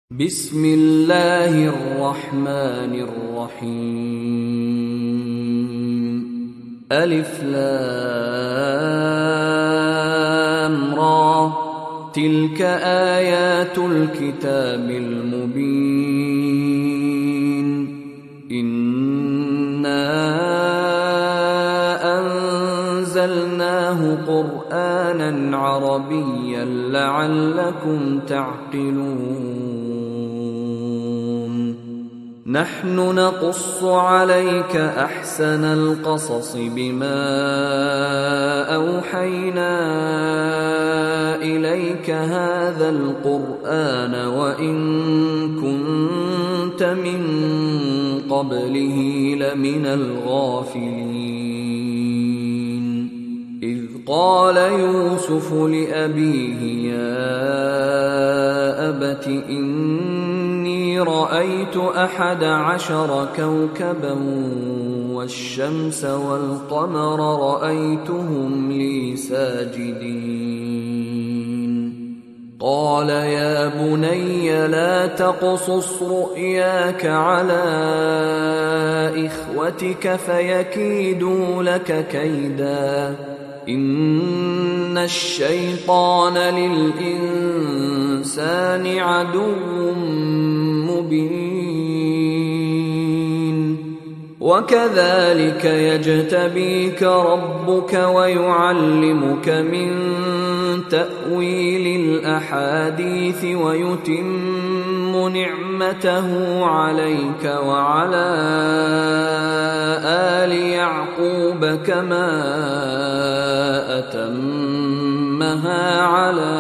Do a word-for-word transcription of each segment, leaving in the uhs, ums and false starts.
بسم الله الرحمن الرحيم. ألف لام را، تلك آيات الكتاب المبين. إنا أنزلناه قرآنا عربيا لعلكم تعقلون. نحن نقص عليك أحسن القصص بما أوحينا إليك هذا القرآن وإن كنت من قبله لمن الغافلين. إذ قال يوسف لأبيه يا أبت إني رأيت أحد عشر كوكبا والشمس والقمر رأيتهم لي ساجدين. قال يا بني لا تقصص رؤياك على إخوتك فيكيدوا لك كيدا إن الشيطان للإنسان عدو مبين. وكذلك يجتبيك ربك ويعلمك من تأويل الأحاديث ويتم نعمته عليك وعلى آل يعقوب كما أتمها على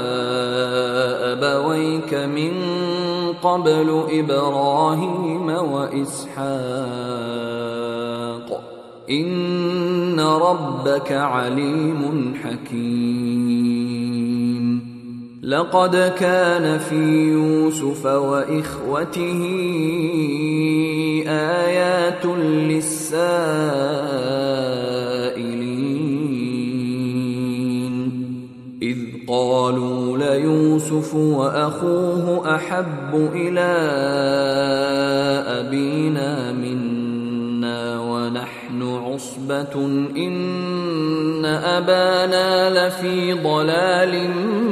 أبويك من قبل إبراهيم وإسحاق إن ربك عليم حكيم. لقد كان في يوسف وإخوته آيات للسائلين إذ قالوا ليوسف وأخوه أحب إلى أبينا منا ونحن عصبة إن أبانا لفي ضلال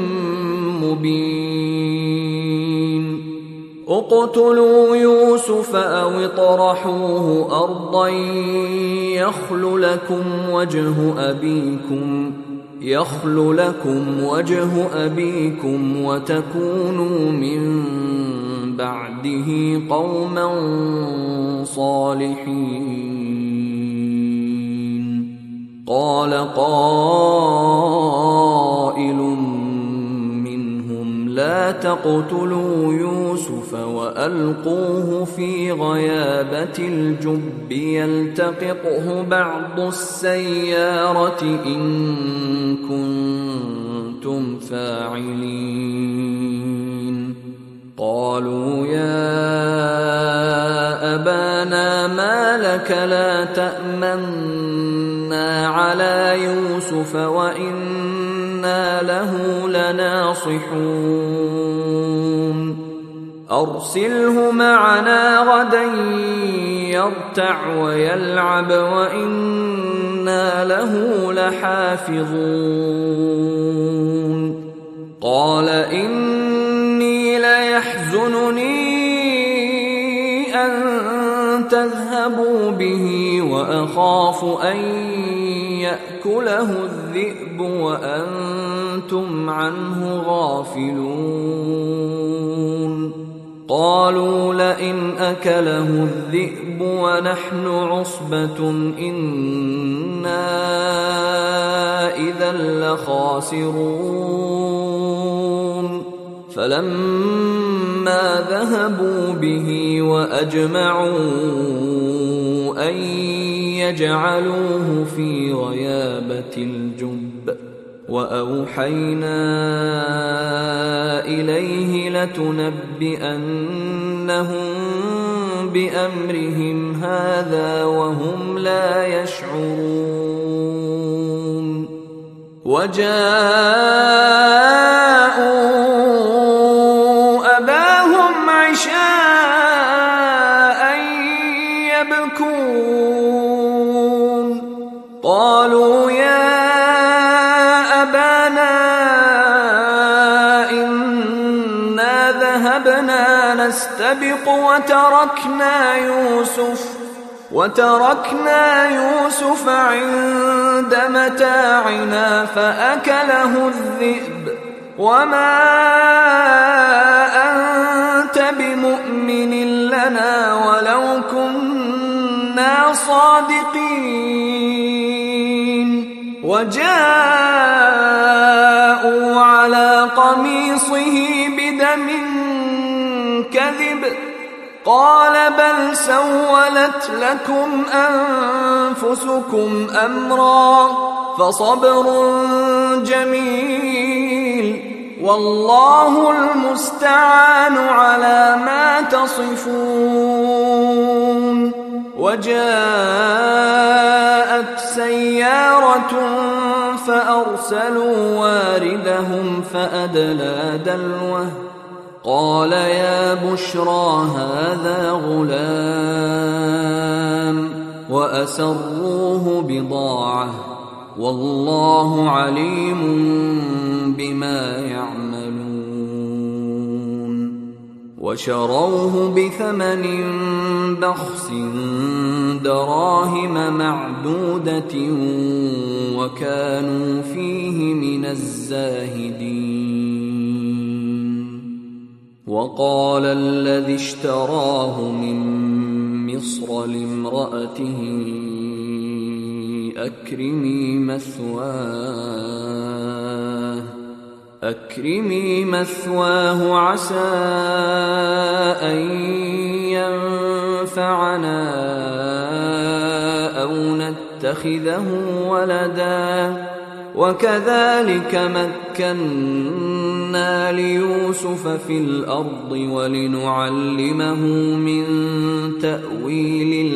مبين. اقتلوا يوسف أو اطرحوه أرضا يخل لكم وجه أبيكم يخل لكم وجه أبيكم وتكونوا من بعده قوما صالحين. قال قائل منهم لا تقتلوا يوسف وألقوه في غيابة الجب يلتقطه بعض السيارة إن كنتم فاعلين. قالوا يا أبانا ما لك لا تأمنا على يوسف وإنا له لناصحون. أرسله معنا غدا يرتع ويلعب وإنا له لحافظون. قال إني ليحزنني أن تذهبوا به وأخاف أن يأكله الذئب وأنتم عنه غافلون. قالوا لئن أكله الذئب ونحن عصبة إنا إذا لخاسرون. فلما ذهبوا به وأجمعوا أن يجعلوه في غيابة الجب وأوحينا إليه لتنبئنهم بأمرهم هذا وهم لا يشعرون. وجاءوا أباهم ذهبنا نستبق وتركنا يوسف وتركنا يوسف عند متاعنا فأكله الذئب وما أنت بمؤمن لنا ولو كنا صادقين. وجاءوا على قميصه بدم كذب قال بل سولت لكم أنفسكم أمرا فصبر جميل والله المستعان على ما تصفون. وجاءت سيارة فأرسلوا واردهم فأدلى دلوه قال يا بشرى هذا غلام وأسروه بضاعة والله عليم بما يعملون. وشروه بثمن بخس دراهم معدودة وكانوا فيه من الزاهدين. وقال الذي اشتراه من مصر لامرأته أكرمي مثواه أكرمي مثواه عسى أن ينفعنا أو نتخذه ولدا وكذلك مكنا ليوسف في الأرض ولنعلمه من تأويل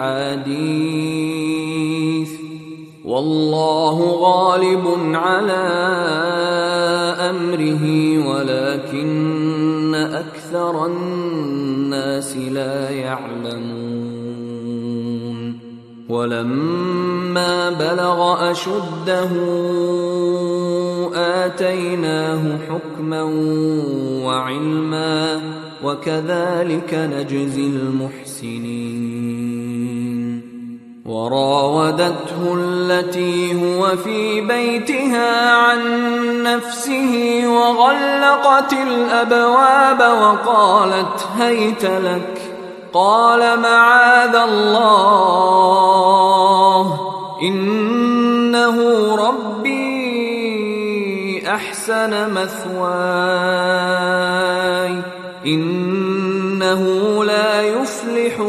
الأحاديث والله غالب على أمره ولكن أكثر الناس لا يعلمون. ولما بلغ أشده آتيناه حكما وعلما وكذلك نجزي المحسنين. وراودته التي هو في بيتها عن نفسه وغلقت الأبواب وقالت هيت لك قال معاذ الله إنه ربي أحسن مثواي إنه لا يفلح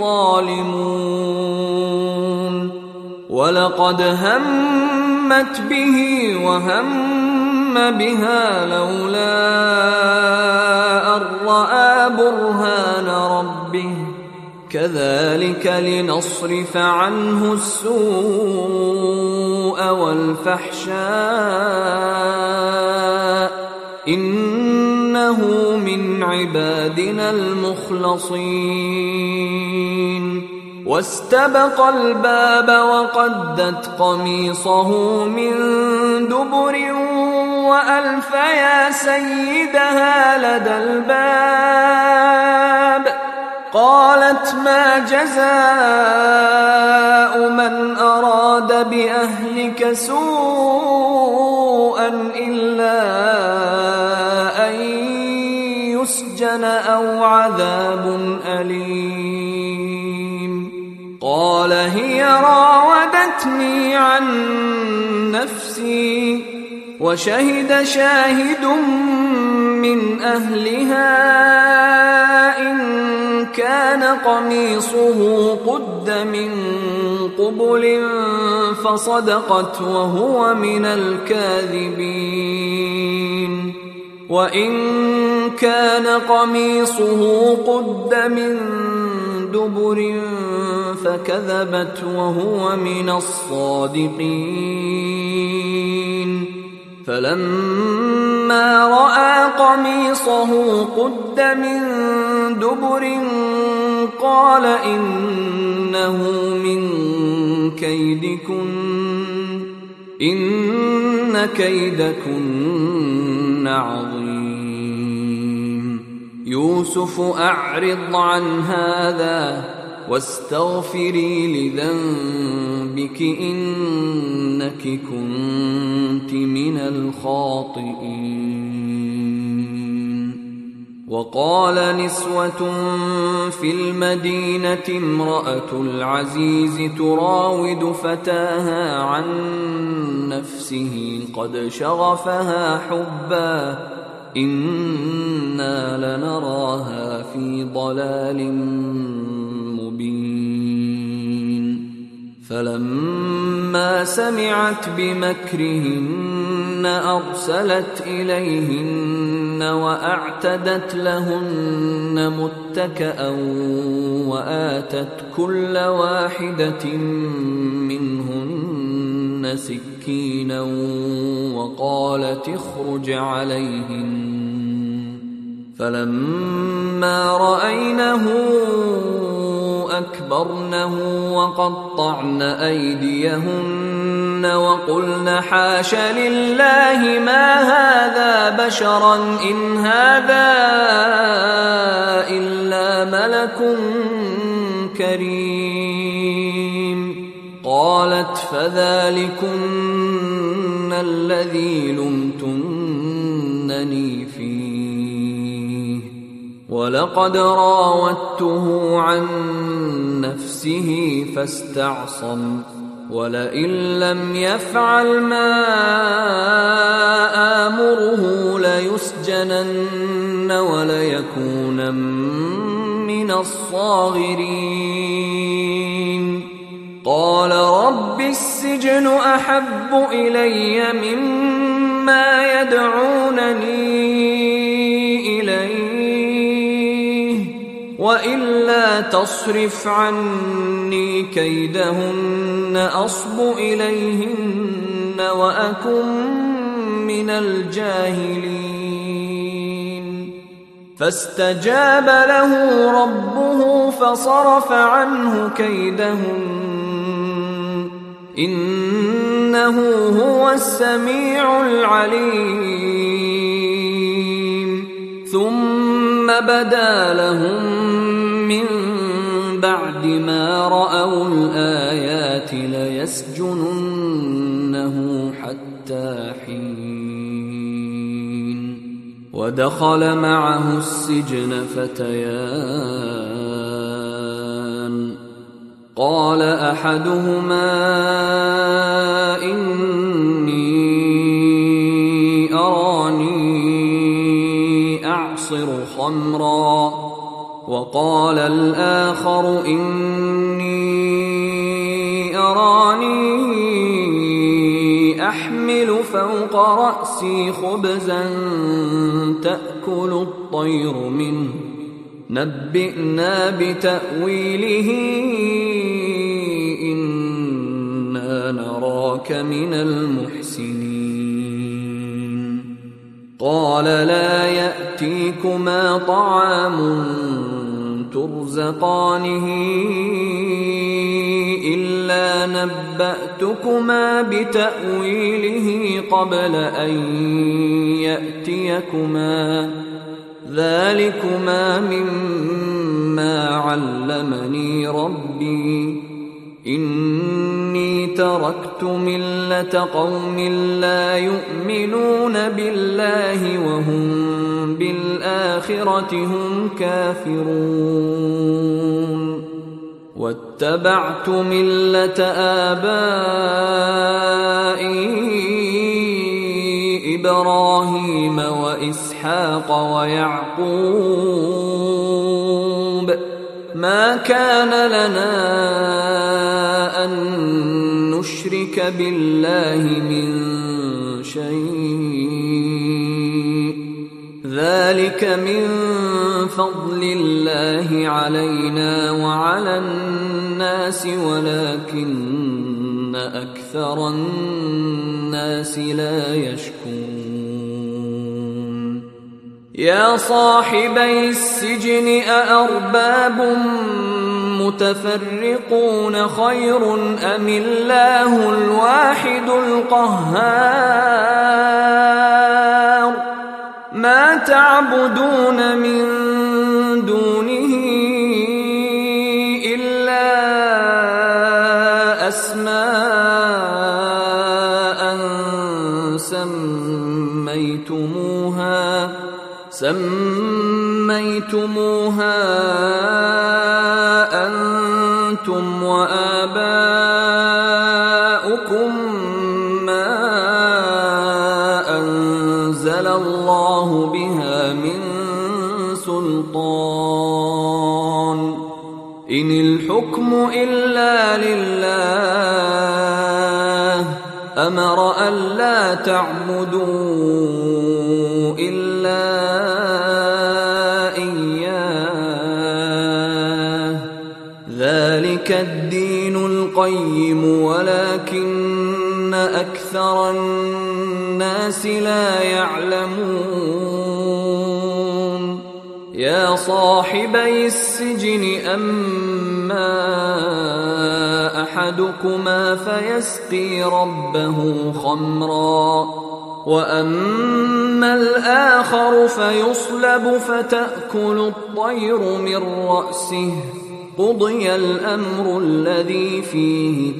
الظالمون. ولقد همت به وهم بها لولا أن رأى برهان ربه كذلك لنصرف عنه السوء والفحشاء إنه من عبادنا المخلصين. واستبق الباب وقدت قميصه من دبر وألف يا سيدها لدى الباب قالت ما جزاء من أراد بأهلك سوءا إلا أن يسجن أو عذاب أليم. قال هي راودتني عن نفسي وشهد شاهد من أهلها إن كان قميصه قد من قبل فصدقت وهو من الكاذبين وإن كان قميصه قد من دبر فكذبت وهو من الصادقين. فلما رأى قميصه قد من دبر قال إنه من كيدكن إن كيدكن عظيم. يوسف أعرض عن هذا واستغفري لذنبك إنك كنت من الخاطئين. وقال نسوة في المدينة امرأة العزيز تراود فتاها عن نفسه قد شغفها حبا إنا لنراها في ضلال مبين. فلما سمعت بمكرهن أرسلت إليهن وأعتدت لهن متكأ وآتت كل واحدة منهن سكينا وقالت اخرج عليهن. فلما رأينه أكبرنه وقطعن أيديهن وقلن حاش لله ما هذا بشرا إن هذا إلا ملك كريم. قالت فذلكن الذي لمتنني فيه ولقد راودته عن نفسه فاستعصم ولئن لم يفعل ما آمره ليسجنن وليكون من الصاغرين. قال رب السجن أحب إلي مما يدعونني إليه وإلا تصرف عني كيدهن أصب إليهن وأكن من الجاهلين. فاستجاب له ربه فصرف عنه كيدهن إنه هو السميع العليم. ثم بدا لهم من بعد ما رأوا الآيات ليسجننه حتى حين. ودخل معه السجن فتيان قال أحدهما إني أراني أعصر خمرا وقال الآخر إني أراني أحمل فوق رأسي خبزا تأكل الطير منه نبئنا بتأويله إنا نراك من المحسنين. قال لا يأتيكما طعام ترزقانه إلا نبأتكما بتأويله قبل أن يأتيكما ذلكما مما علمني ربي إني تركت ملة قوم لا يؤمنون بالله وهم بالآخرة هم كافرون واتبعت ملة آبائي إبراهيم وإسحاق ويعقوب ما كان لنا أن نشرك بالله من شيء ذلك من فضل الله علينا وعلى الناس ولكن أكثر الناس لا يشكرون. يا صاحبي السجن أأرباب متفرقون خير أم الله الواحد القهار ما تعبدون من دونه إلا أسماء سميتموها سميتموها أنتم وآباؤكم ما أنزل الله بها من سلطان إن الحكم إلا لله أمر ألا تعبدوا إلا إياه ذلك الدين القيم ولكن أكثر الناس لا يعلمون يا صاحبي السجن أما أحدكما فيسقي ربه خمرا وأما الآخر فيصلب فتأكل الطير من رأسه قضي الأمر الذي فيه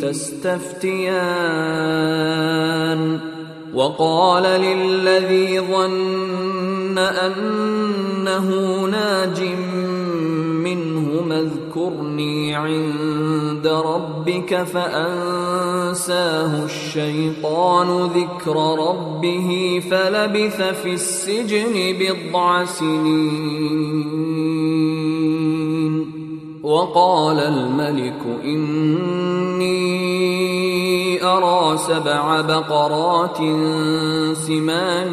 تستفتيان وقال للذي ظن أنه ناج منهما اذكرني عند ربك فأنساه الشيطان ذكر ربه فلبث في السجن بضع سنين وقال الملك إني أرى سبع بقرات سمان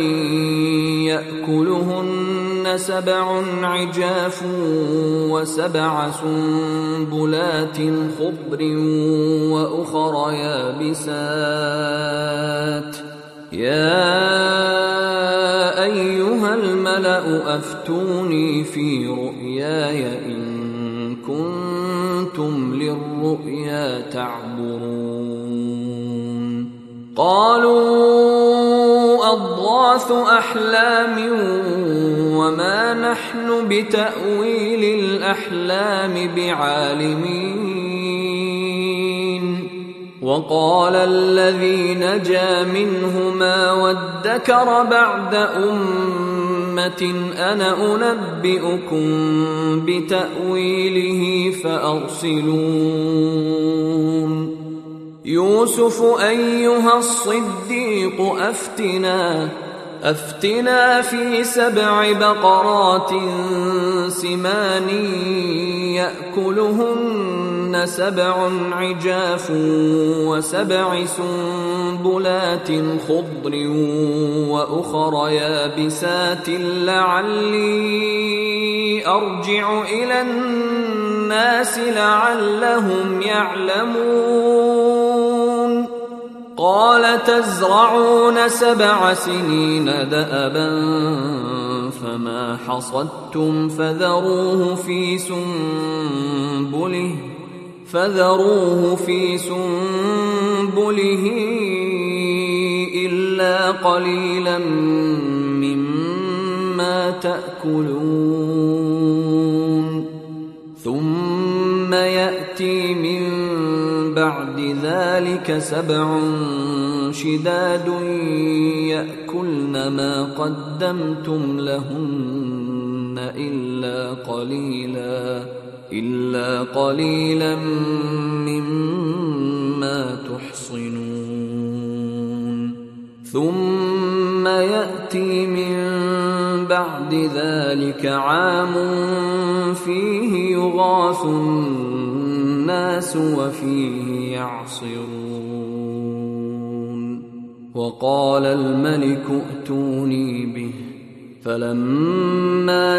يأكلهن سبع عجاف وسبع سنبلات خضر وأخر يابسات يا أيها الملأ أفتوني في رؤياي إن كنتم للرؤيا تعبرون قالوا أضغاث أحلام وما نحن بتأويل الأحلام بعالمين وقال الذي نجا منهما وادكر بعد أمة أنا أنبئكم بتأويله فأرسلون يوسف أيها الصديق أفتنا أفتنا في سبع بقرات سمان يأكلهن سبع عجاف وسبع سنبلات خضر وأخر يابسات لعلي أرجع إلى الناس لعلهم يعلمون قال تزرعون سبع سنين دأبا فما حصدتم فذروه في سنبله فذروه في سنبله إلا قليلا مما تأكلون ثم يأتي من بعد ذلك سبع شداد يأكلن ما قدمتم لهن إلا قليلا إلا قليلا مما تحصنون ثم يأتي من بعد ذلك عام فيه يغاث الناس وفيه يعصرون وقال الملك ائتوني به فلما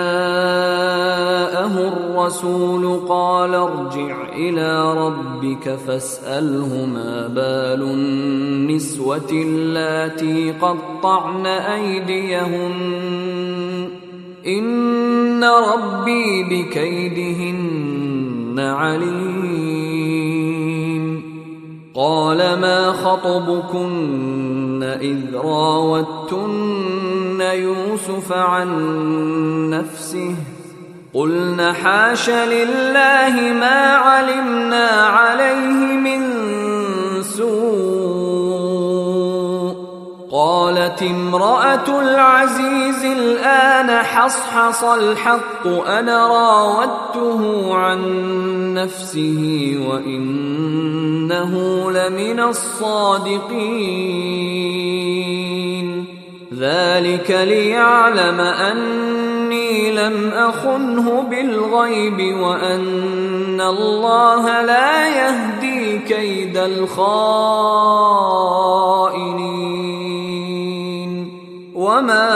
جاءه الرسول قال ارجع إلى ربك فاسأله ما بال النسوة اللاتي قطعن أيديهن إن ربي بكيدهن عليم قال ما خطبكن إذ راوتن يوسف عن نفسه قلنا حاش لله ما علمنا عليه من سوء. قالت امرأة العزيز الآن حصحص الحق أنا راودته عن نفسه وإنه لمن الصادقين. ذلك ليعلم أني لم أخنه بالغيب وأن الله لا يهدي كيد الخائنين. وما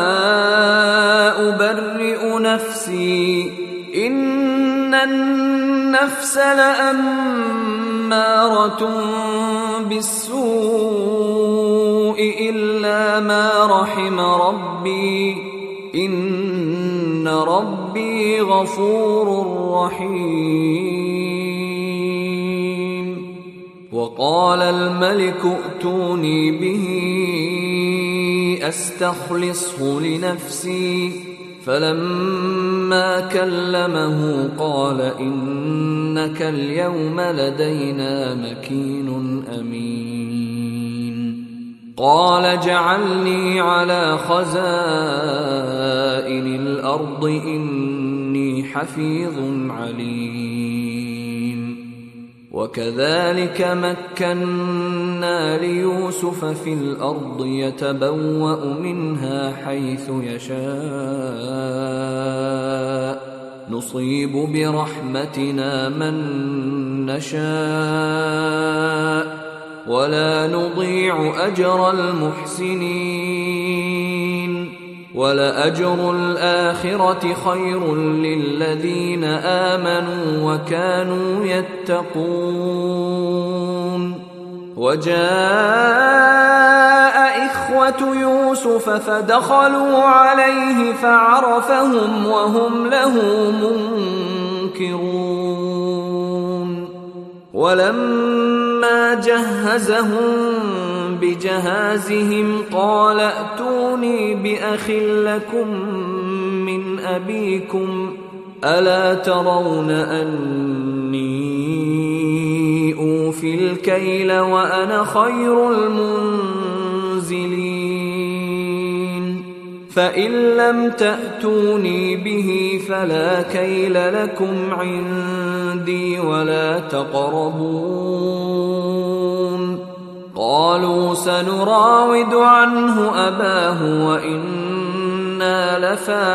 أبرئ نفسي إن النفس لأمارة بالسوء إلا ما رحم ربي إن ربي غفور رحيم. وقال الملك ائتوني به أستخلصه لنفسي فلما كلمه قال إنك اليوم لدينا مكين أمين. قال اجعلني على خزائن الأرض إني حفيظ عليم. وكذلك مكنا ليوسف في الأرض يتبوأ منها حيث يشاء نصيب برحمتنا من نشاء ولا نضيع أجر المحسنين. ولأجر الآخرة خير للذين آمنوا وكانوا يتقون. وجاء إخوة يوسف فدخلوا عليه فعرفهم وهم له منكرون. ولما جهزهم بجهازهم قال ائتوني بأخ لكم من أبيكم ألا ترون أني أوفي الكيل وأنا خير المنزلين. فإن لم تأتوني به فلا كيل لكم عندي ولا تقربون. قالوا سنراود عنه أباه وإنا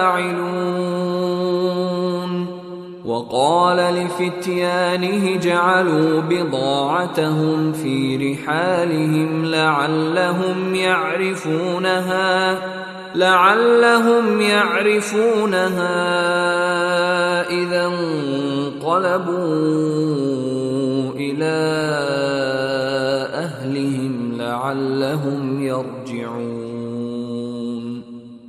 لفاعلون. وقال لفتيانه جعلوا بضاعتهم في رحالهم لعلهم يعرفونها لعلهم يعرفونها إذا انقلبوا إلى أهلهم لعلهم يرجعون.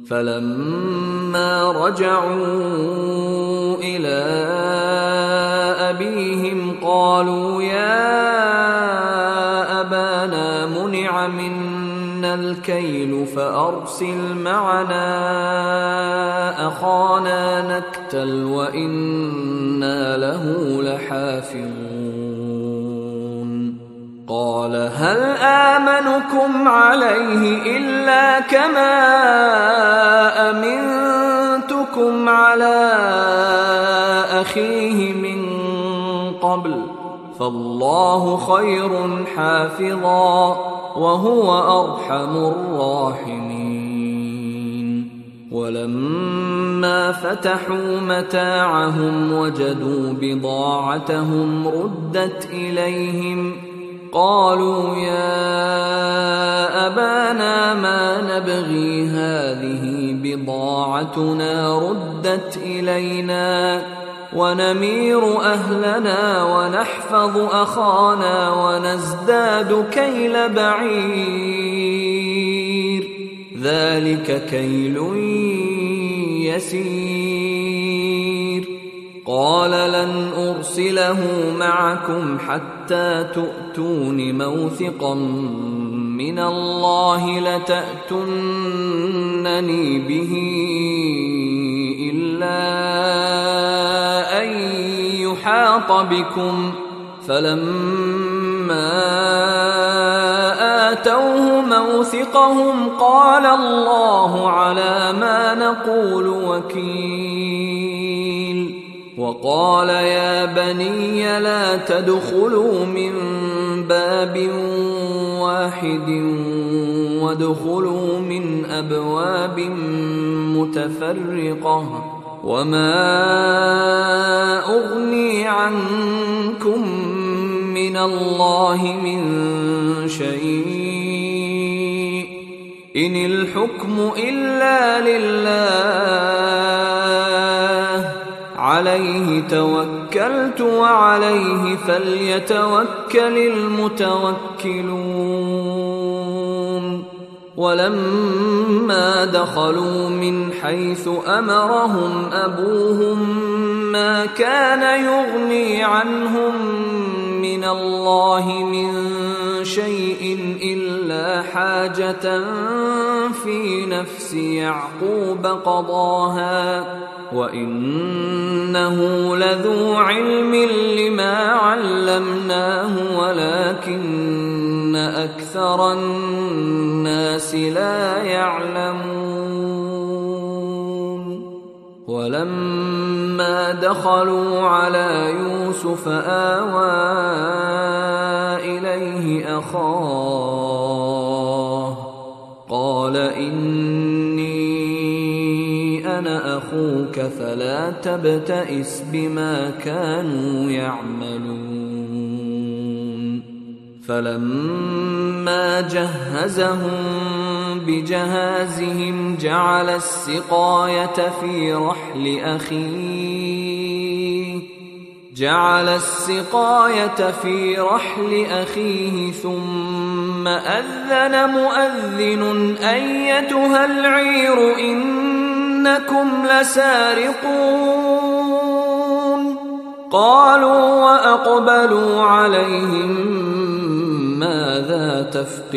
فلما رجعوا إلى أبيهم قالوا يا أبانا منع منا الكيل فأرسل معنا أخانا نكتل وإنا له لحافظون. قال هل آمنكم عليه إلا كما أمنتكم على أخيه من قبل فالله خير حافظا وهو أرحم الراحمين. ولما فتحوا متاعهم وجدوا بضاعتهم ردت إليهم قالوا يا أبانا ما نبغي هذه بضاعتنا ردت إلينا ونمير أهلنا ونحفظ أخانا ونزداد كيل بعير ذلك كيل يسير. قال لن أرسله معكم حتى تؤتون موثقا من الله لتأتونني به إلا أحاط بكم فلما آتوه موثقهم قال الله على ما نقول وكيل وقال يا بني لا تدخلوا من باب واحد وادخلوا من أبواب متفرقة وما أغني عنكم من الله من شيء إن الحكم إلا لله عليه توكلت وعليه فليتوكل المتوكلون ولما دخلوا من حيث أمرهم أبوهم ما كان يغني عنهم من الله من شيء إلا حاجة في نفس يعقوب قضاها وإنه لذو علم لما علمناه ولكن أكثر الناس لا يعلمون ولما دخلوا على يوسف آوى إليه أخاه قال إني أنا أخوك فلا تبتئس بما كانوا يعملون فلما جهزهم بجهازهم جعل السقاية في رحل أخيه جعل السقاية في رحل أخيه ثم أذن مؤذن أيتها العير إنكم لسارقون قالوا وأقبلوا عليهم ماذا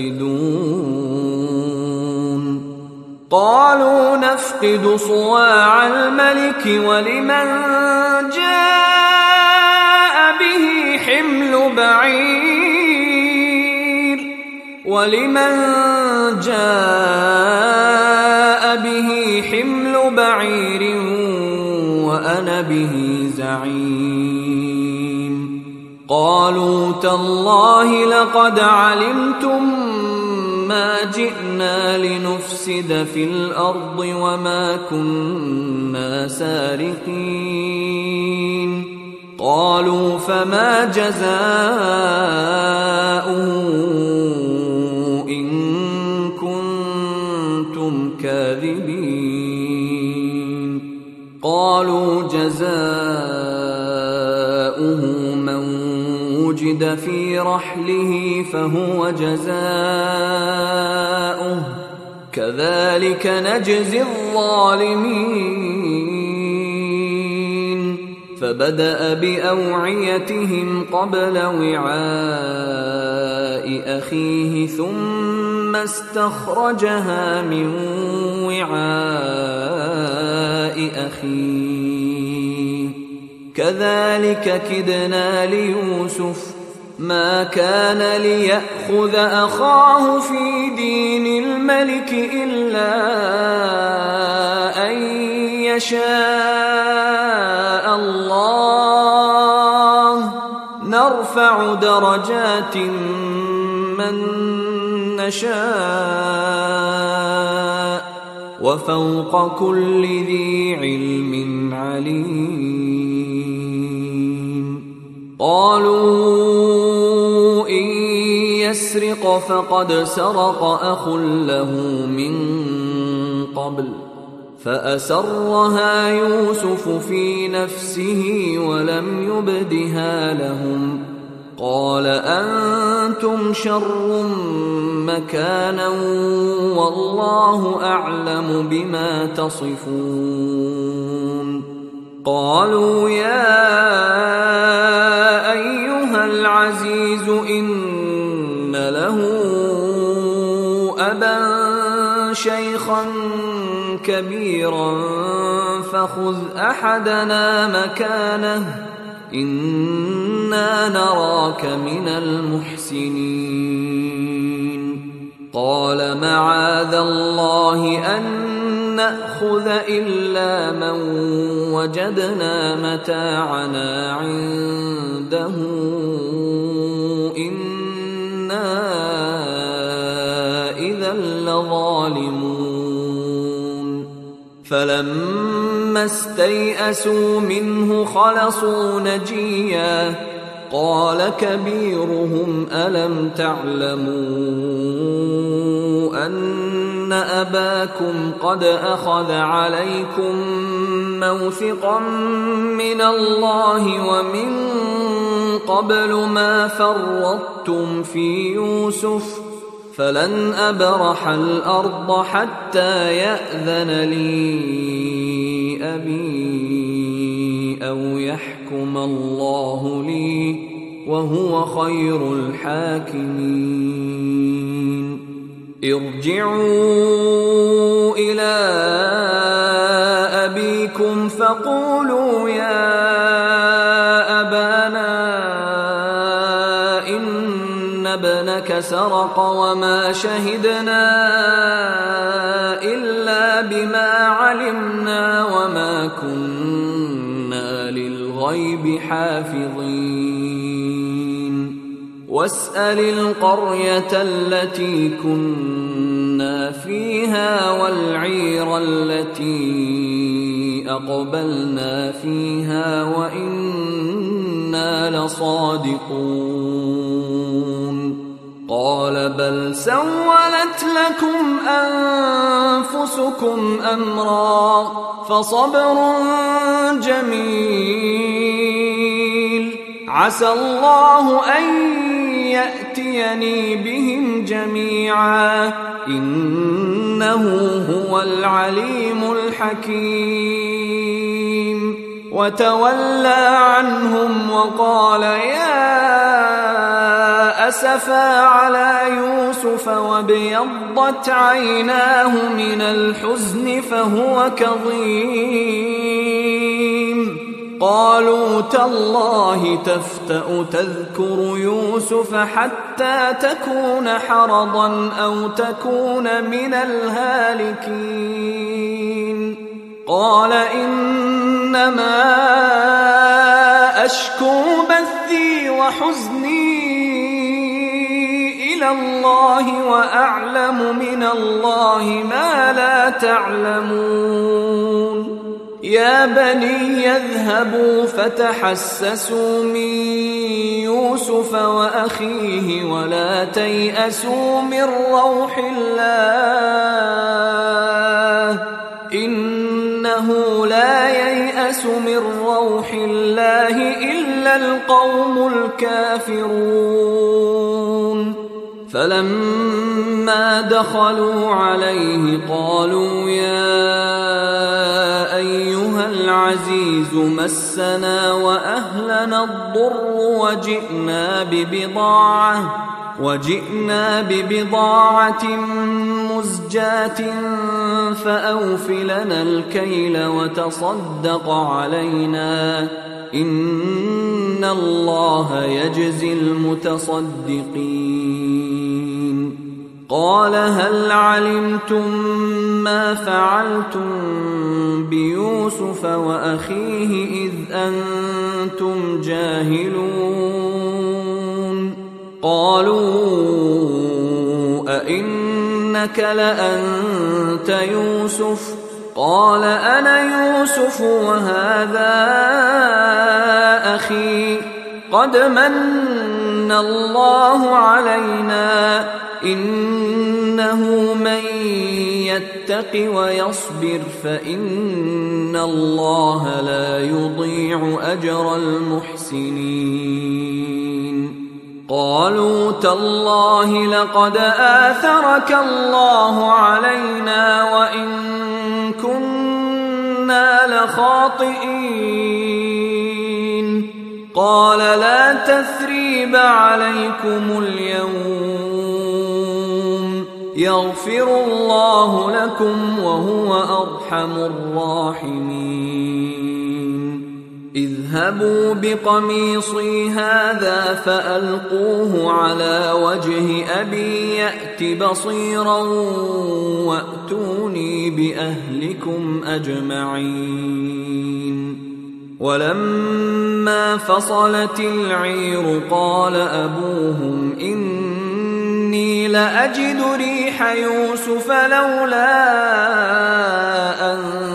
تفقدون قالوا نفقد صواع الملك ولمن جاء به حمل بعير ولمن جاء به حمل بعير وأنا به زعيم قالوا تالله لقد علمتم ما جئنا لنفسد في الأرض وما كنا سارقين قالوا فما جزاؤه إن كنتم كاذبين قالوا جزاؤه من وجد في رحله فهو جزاؤه كذلك نجزي الظالمين فبدأ بأوعيتهم قبل وعاء أخيه ثم استخرجها من وعاء أخيه كذلك كدنا ليوسف ما كان ليأخذ أخاه في دين الملك إلا أن يشاء الله نرفع درجات من نشاء وفوق كل ذي علم عليم قالوا إن يسرق فقد سرق أخ له من قبل فأسرها يوسف في نفسه ولم يبدها لهم قال أنتم شر مكانا والله أعلم بما تصفون قالوا يا أيها العزيز إن له أبا شيخا كبيرا فخذ أحدنا مكانه إنا نراك من المحسنين. قال معاذ الله أن نأخذ إلا من وجدنا متاعنا عنده إنا إذا لظالمون. فلما استيئسوا منه خلصوا نجيا قال كبيرهم ألم تعلموا أن أباكم قد أخذ عليكم موثقا من الله ومن قبل ما فرطتم في يوسف فلن أبرح الأرض حتى يأذن لي أبي أو يحكم الله لي وهو خير الحاكمين. ارجعوا إلى أبيكم فقولوا يا أبانا إن ابنك سرق وما شهدنا إلا بما علمنا وما كنا للغيب حافظين. واسأل القرية التي كنا فيها والعير التي أقبلنا فيها وإنا لصادقون. قال بل سولت لكم أنفسكم أمرا فصبر جميل عسى الله أن يأتيني بهم جميعا إنه هو العليم الحكيم. وتولى عنهم وقال يا أسفا على يوسف وابيضت عيناه من الحزن فهو كظيم. قالوا تالله تفتأ تذكر يوسف حتى تكون حرضا أو تكون من الهالكين. قال إنما أشكو بثي وحزني إلى الله وأعلم من الله ما لا تعلمون. يا بني يذهبوا فتحسسوا من يوسف وأخيه ولا تيأسوا من روح الله إنه لا ييأس من روح الله إلا القوم الكافرون. فلما دخلوا عليه قالوا يا أيها العزيز مسنا وأهلنا الضر وجئنا ببضاعة وجئنا ببضاعة مزجاة فأوف لنا الكيل وتصدق علينا إن الله يجزي المتصدقين. قال هل علمتم ما فعلتم بيوسف وأخيه إذ أنتم جاهلون؟ قالوا أئنك لأنت يوسف؟ قال أنا يوسف وهذا أخي قد من الله علينا إنه من يتق ويصبر فإن الله لا يضيع أجر المحسنين. قالوا تالله لقد آثرك الله علينا وإن كنا لخاطئين. قال لا تثريب عليكم اليوم يغفر الله لكم وهو أرحم الراحمين. اذهبوا بقميصي هذا فألقوه على وجه أبي يأت بصيرا وأتوني بأهلكم أجمعين. ولما فصلت العير قال أبوهم إني لأجد ريح يوسف لولا أن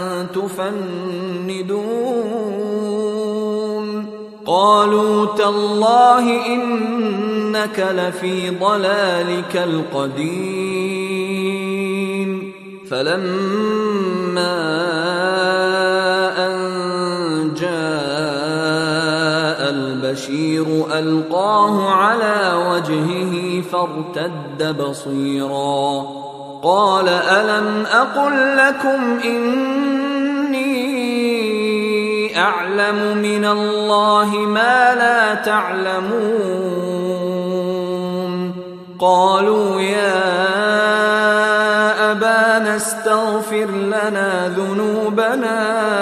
تفندون قالوا تالله إنك لفي ضلالك القديم. فلما أن جاء البشير ألقاه على وجهه فارتد بصيرا قال ألم أقل لكم إني أعلم من الله ما لا تعلمون. قالوا يا أبانا استغفر لنا ذنوبنا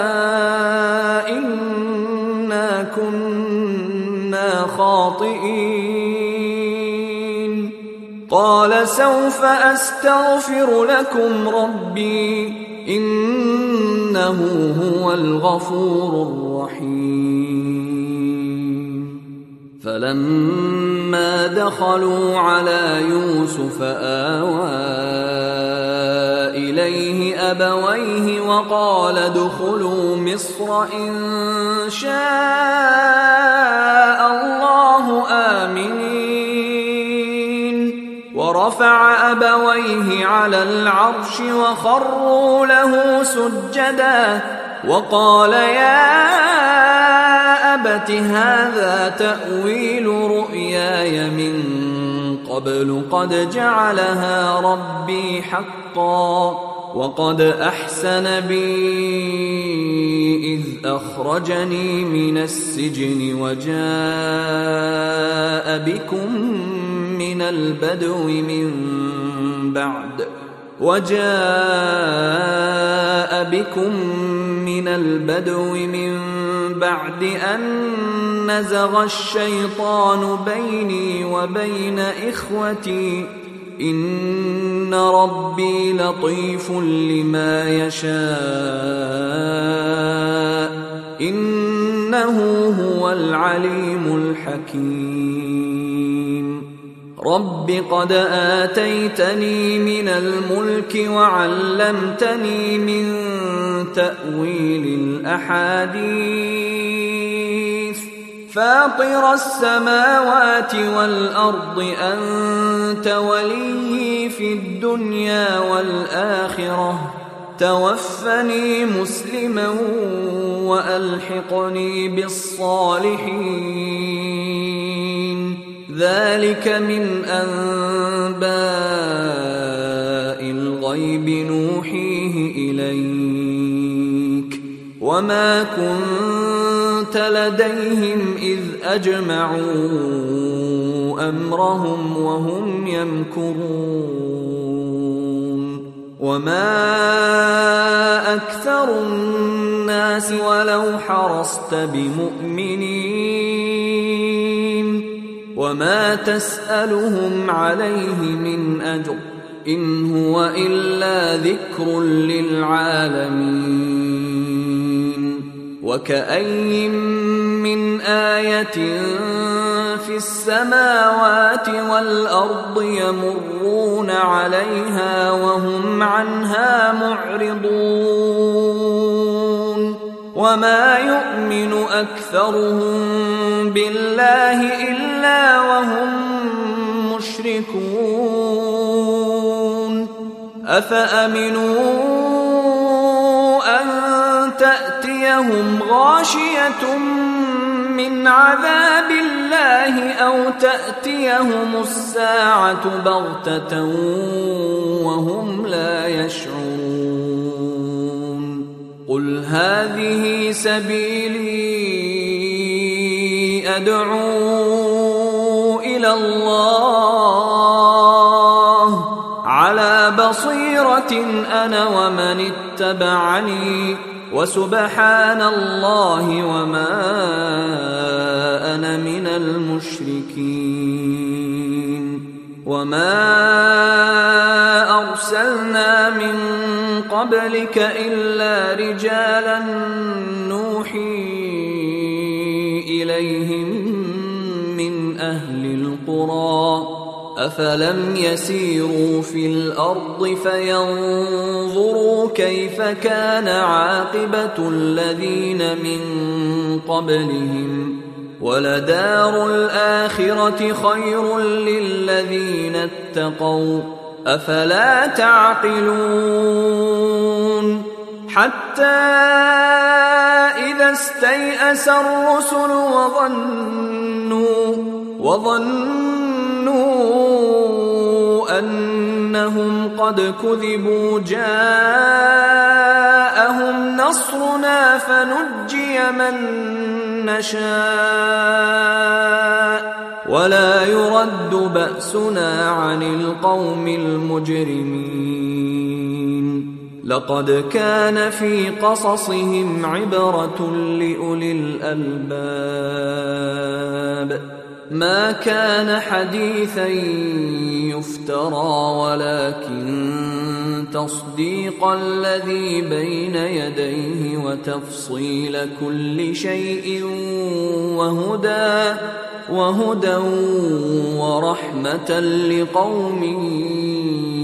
إنا كنا خاطئين. قال سوف أستغفر لكم ربي إنه هو الغفور الرحيم. فلما دخلوا على يوسف آوى إليه أبويه وقال ادخلوا مصر إن شاء الله آمنين. ورفع أبويه على العرش وخروا له سجدا وقال يا أبت هذا تأويل رؤياي من قبل قد جعلها ربي حقا وقد أحسن بي إذ أخرجني من السجن وجاء بكم من البدو من بعد وجاء بكم من البدو من بعد أن نزغ الشيطان بيني وبين إخوتي إن ربي لطيف لما يشاء إنه هو العليم الحكيم. رب قد آتيتني من الملك وعلمتني من تأويل الأحاديث فاطر السماوات والأرض أنت وليي في الدنيا والآخرة توفني مسلما وألحقني بالصالحين. ذلك من أنباء الغيب نوحيه إليك وما كنت لديهم إذ أجمعوا أمرهم وهم يمكرون. وما أكثر الناس ولو حرصت بمؤمنين وما تسألهم عليه من أجر إن هو إلا ذكر للعالمين. وكأي من آية في السماوات والأرض يمرون عليها وهم عنها معرضون وما يؤمن أكثرهم بالله إلا وهم مشركون. أفأمنوا أن تأتيهم غاشية من عذاب الله أو تأتيهم الساعة بغتة وهم لا يشعرون. قل هذه سبيلي أدعو إلى الله على بصيرة أنا ومن اتبعني وسبحان الله وما أنا من المشركين. وما أرسلنا من قبلك إلا رجالا نوحي إليهم من أهل القرى أفلم يسيروا في الأرض فينظروا كيف كان عاقبة الذين من قبلهم ولدار الآخرة خير للذين اتقوا أفلا تعقلون. حتى إذا استيأس الرسل وظنوا وظنوا أنهم قد كذبوا جاءهم نصرنا فنجي من نشاء ولا يرد بأسنا عن القوم المجرمين. لقد كان في قصصهم عبرة لأولي الألباب ما كان حديثا يفترى ولكن تصديق الذي بين يديه وتفصيل كل شيء وهدى وهدى ورحمة لقوم